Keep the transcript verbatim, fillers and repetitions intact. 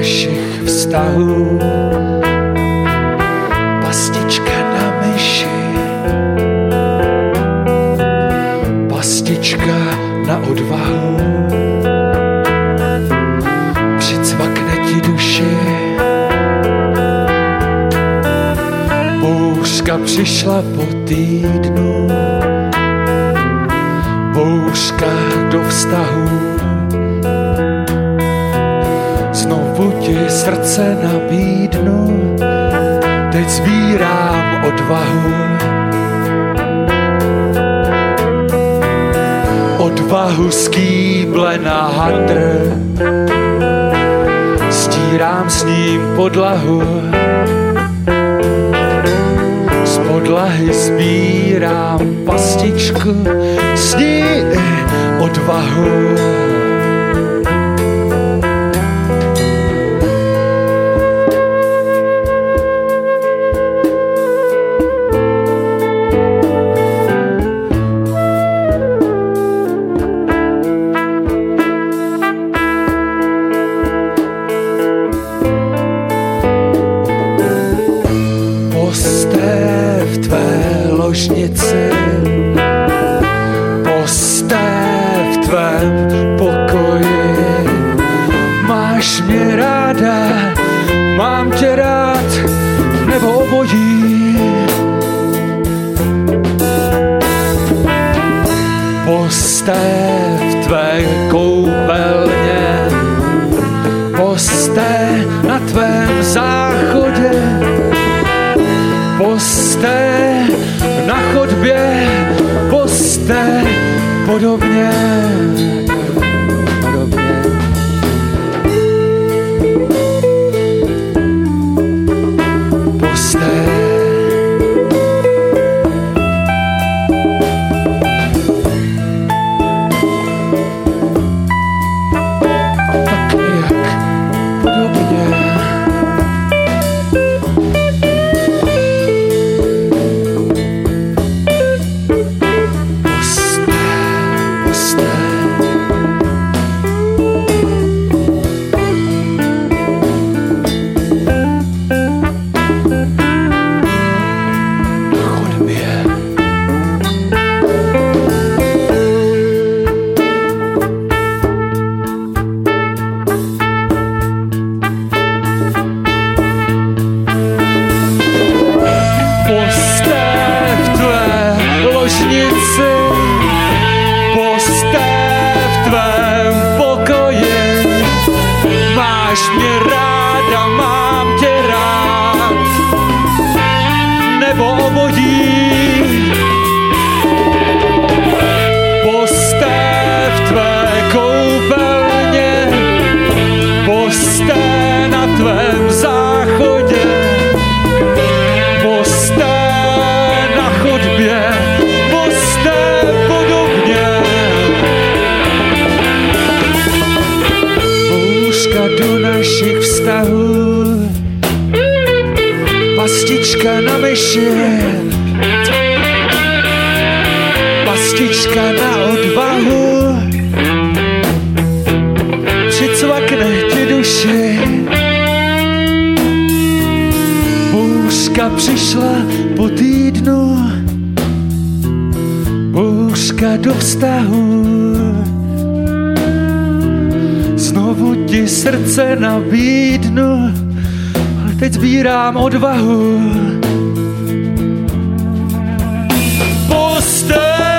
našich vztahů. Pastička na myši, pastička na odvahu, přicvakne ti duši. Bouřka přišla po týdnu, bouřka do vztahu. Znovu ti srdce nabídnu, teď sbírám odvahu. Odvahu z kýble na hadr, stírám s ním podlahu. Z podlahy sbírám pastičku, s ní odvahu. Postev v tvém pokoji. Máš mě ráda, mám tě rád, nebo obojí. Postev v tvé koupelně, postev na tvém záchodě, postev na chodbě, poste podobně, podobně. Poste. Tak jak podobně. Máš mě ráda, mám tě rád, nebo obojí. Postev v tvé koupelně, postev na tvém záchodě, postev na chodbě, postev podobně. Do našich vztahů, pastička na myši, pastička na odvahu, přicvakne ti duši. Bouřka přišla po týdnu, bouřka do vztahu. Znovu ti srdce nabídnu, ale teď sbírám odvahu. Postev